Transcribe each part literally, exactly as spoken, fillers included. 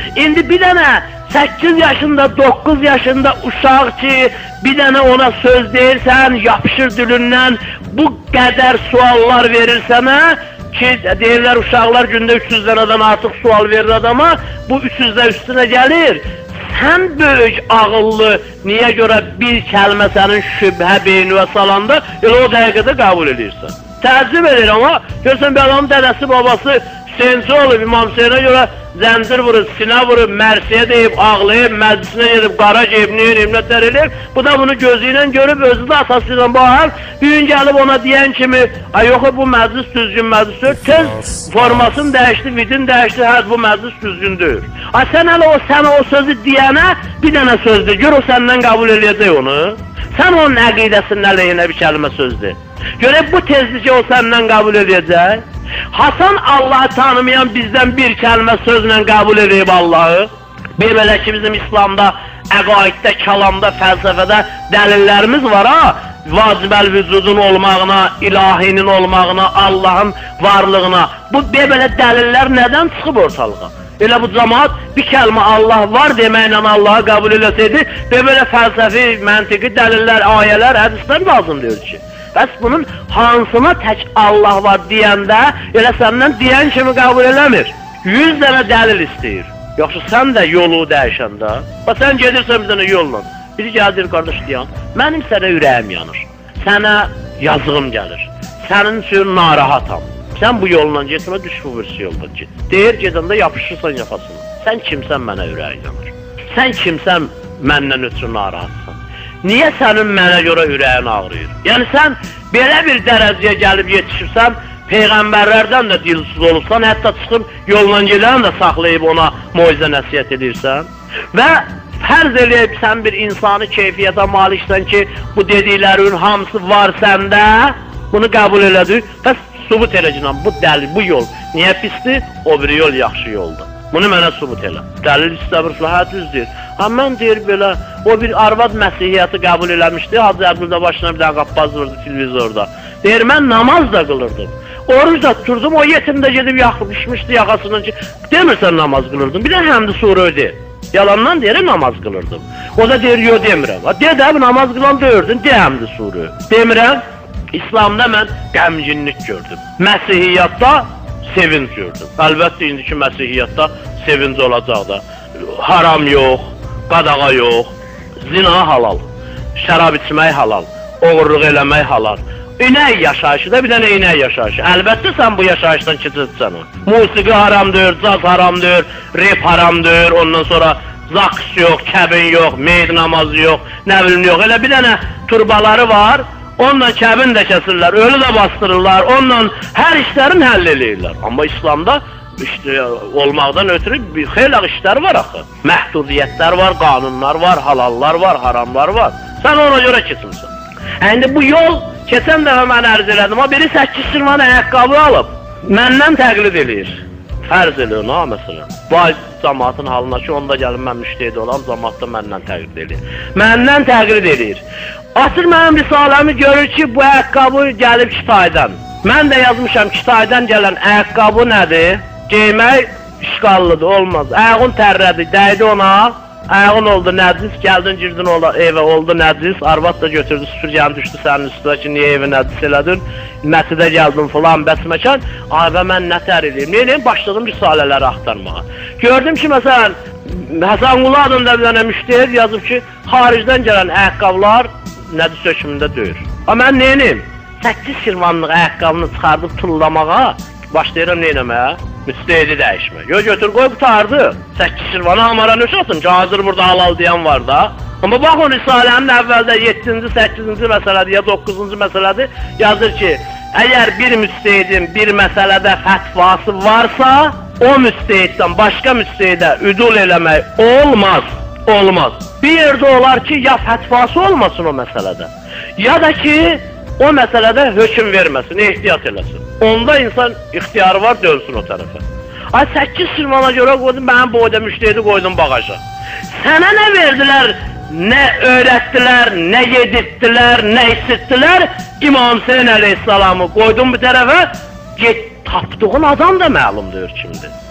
İndi bir dənə səkkiz yaşında, doqquz yaşında uşaq ki, bir dənə ona söz deyirsən, yapışır dilindən, bu qədər suallar verir sənə ki, deyirlər uşaqlar gündə üç yüz dənədən artıq sual verir adama, bu üç yüzdə üstünə gəlir. Sən böyük ağıllı, niyə görə bir kəlmə sənin şübhə beynivə salanda, elə o dəqiqədə qəbul edirsən. Təəccüb edir amma, görsən bir adamın dədəsi, babası Hüseynçi olub, İmam Hüseynə görə zəndir vurur, sinə vurur, mərsiyə deyib, ağlayıb, məclisinə gedib, qara geyib, neyir, imlətlər eləyib. Bu da bunu gözü ilə görüb, özü də atası ilə baxar. Bir gün gəlib ona deyən kimi, ay yox, bu məclis düzgün məclisdir, tez formasını dəyişdi, vidin dəyişdi, hə, bu məclis düzgündür. Ay sən hələ o, sənə o sözü deyənə bir dənə sözdür, gör o səndən qəbul eləyəcək onu. Sən onun əqidəsinin əleyhinə bir kəlmə sözdür. Görək bu tezlikə o səndən qəbul edəcək. Hasan Allah'ı tanımayan bizdən bir kəlmə sözlə qəbul edib Allah'ı. Belə ki bizim İslamda, əqaiddə, kəlamda, fəlsəfədə dəlillərimiz var ha. Vacibəl vücudun olmağına, ilahinin olmağına, Allah'ın varlığına. Bu belə dəlillər nədən çıxıb ortalığa? Elə bu cəmaat bir kəlmə Allah var deməklə Allah'ı qəbul eləsəydi, belə fəlsəfi, məntiqi dəlillər, ayələr, hədislər lazım deyir ki. Bəs bunun hansına tək Allah var deyəndə, elə səndən deyən kimi qəbul eləmir. yüz dənə dəlil istəyir. Yoxsa sən də yolu dəyişəndə, bax sən gedirsən bir dənə yolla, biri gəldir, qardaş deyən, mənim sənə ürəyim yanır, sənə yazığım gəlir, sənin üçün narahatam. Sən bu yolla getmə, düş bu birisi yolda get. Deyir, gedəndə yapışırsan yaxasını. Sən kimsən mənə ürəyi yanır? Sən kimsən məndən ötürü narahatsan? Niyə sənin mənə görə ürəyin ağrıyır? Yəni sən belə bir dərəcəyə gəlib yetişirsən, peyğəmbərlərdən də dilsiz olursan, hətta çıxıb yolla gələni də saxlayıb ona moizə nəsiyyət edirsən. Və fərz eləyib sən bir insani keyfiyyətə maliksən ki, bu dediklərin hamısı var səndə, bunu qəbul elədik. Bəs subut eləcəkən, bu dəlil, bu yol niyə pisdir? O bir yol yaxşı yoldur. Bunu mənə subut elə. Dəlil istəmir, hə düzdür. Ha, mən deyir belə, o bir arvad məsihiyyəti qəbul eləmişdi, Hacı Əbdüldə başına bir dənə qappaz vurdu televizorda. Deyir, mən namaz da qılırdım. Oruç da tuturdum, o yetim də gedib yaxmışmışdı yaxasının ki, demirsən namaz qılırdım, bir də həmdi surə ödü. Yalandan deyir, namaz qılırdım. O da deyir, yo demirəm. Ha, de də, namaz qılan döyürdün, de həmdi surə. Demirəm, İslamda mən qəmginlik gördüm. Məsihiyyətdə sevinç gördüm. Əlbəttə, indiki məsihiyyətdə sevinç olacaq da. Haram yox, qadağa yox, zina halal, şərab içmək halal, oğurluq eləmək halal. İnək yaşayışı da bir dənə inək yaşayışı. Əlbəttə sən bu yaşayışdan keçəcəksən. Musiqi haramdır, caz haramdır, rap haramdır, ondan sonra zaks yox, kəbin yox, meyd namazı yox, nə bilim yox. Elə bir dənə turbaları var, onunla kəbin də kəsirlər, ölü də bastırırlar, onunla hər işlərin həll eləyirlər. Amma İslamda İşte, olmaqdan ötürü bir xeyli işlər var axı. Məhdudiyyətlər var, qanunlar var, halallar var, haramlar var. Sən ona görə keçirsən. İndi bu yol keçən dəfə mən ərz elədim. O biri səkkiz şirman ayaqqabı alıb, məndən təqlid eləyir. Fərz eləyir, ha, məsələn. Vay cəmaatın halına ki, onda gəlin mən müştəhid olam, cəmaat da məndən təqlid eləyir. Məndən təqlid eləyir. Asır mənim risaləmi görür ki, bu ayaqqabı gəlib Kitaydan. Mən də yazmışam, Kitaydan gələn ayaqqabı nədir? Geymək işqallıdır, olmaz. Ayağın tərrədi, dəydi ona, ayağın oldu nəcis, gəldin, girdin evə, oldu nəcis, arvad da götürdü, süpürgəni düşdü sənin üstüdə ki, niyə evi nəcis elədin, mətidə gəldin filan, bəs məkan, ay və mən nətər eləyim, nə eləyim, başladım risalələri axtarmağa. Gördüm ki, məsələn, Həsən Qulu adında bir dənə müştəhid yazıb ki, xaricdən gələn ayaqqablar nəcis hökmündə deyir. Amma mən nə eləyim, səkkiz şirmanlıq ayaqqabını çıxardıb tullamağa, başlayıram nə eləməyə? Müstəhidi dəyişmə. Yo, götür qoy qutardı. səkkiz şirvanı hamara nöşatın. Hazır burada halal deyən var da. Amma bax o risalənin əvvəldə yeddinci, səkkizinci məsələdir ya doqquzuncu məsələdir. Yazır ki, əgər bir müstəhidin bir məsələdə fətvası varsa, o müstəhiddən başqa müstəhidə üdul eləmək olmaz. Olmaz. Bir yerdə olar ki, ya fətvası olmasın o məsələdə, ya da ki, o məsələdə hökm verməsin, ehtiyat eləsin. Onda insan ixtiyarı var, dönsün o tərəfə. Ay, səkkiz şirmana görə qoydum, mənim boyda müştəhidi qoydum bagaja. Sənə nə verdilər, nə öyrətdilər, nə yedirtdilər, nə isitdilər? İmam Hüseyin əleyhissalamı qoydum bir tərəfə, get tapdığın adam da məlumdur kimdir.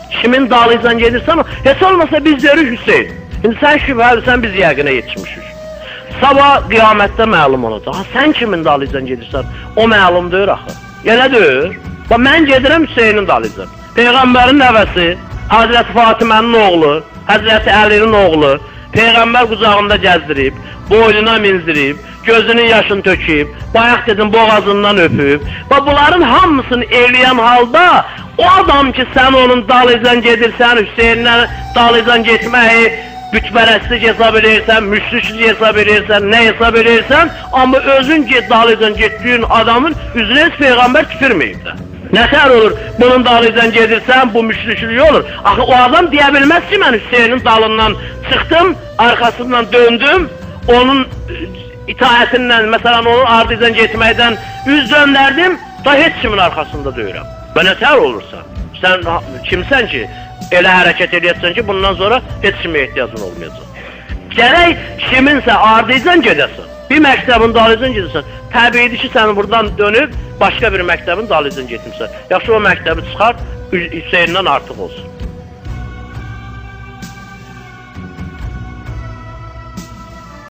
kimin dalıycan gedirsən, heç olmasa biz deyirik Hüseyin. İndi sən şübhəlisən, biz yəqinə yetişmişik. Sabah qiyamətdə məlum olacaq. Ha, sən kimin dalıycan gedirsən, o məlum deyir axı. Elə deyir. Bax, mən gedirəm Hüseynin dalıycan. Peyğəmbərin nəvəsi, Həzrəti Fatimənin oğlu, Həzrəti Əlinin oğlu, Peyğəmbər qucağında gəzdirib, boynuna minzirib, gözünün yaşını töküb, bayaq dedim boğazından öpüb. Və bunların hamısını eləyən halda o adam ki, sən onun dalıycan gedirsən, Hüseyinlə dalıycan getməyi bütpərəstlik hesab edirsən, müşriklik hesab edirsən, nə hesab edirsən, amma özün get dalıycan getdiyin adamın üzünə heç Peyğəmbər tüpürməyib də. Nətər olur, bunun dalıycan gedirsən, bu müşriklik olur. Axı o adam deyə bilməz ki, mən Hüseynin dalından çıxdım, arxasından döndüm, onun itaətindən, məsələn, onun ardıycan getməkdən üz döndərdim, da heç kimin arxasında deyirəm. Və nətər olursan? Sən kimsən ki, elə hərəkət edəcəksən ki, bundan sonra heç kimə ehtiyacın olmayacaq. Gərək kiminsə ardıycan gedəsən, bir məktəbin dalıycan gedirsən, təbiidir ki, sən buradan dönüb, başqa bir məktəbin dalıycan getmirsən. Yaxşı, o məktəbi çıxart, Hüseynindən artıq olsun.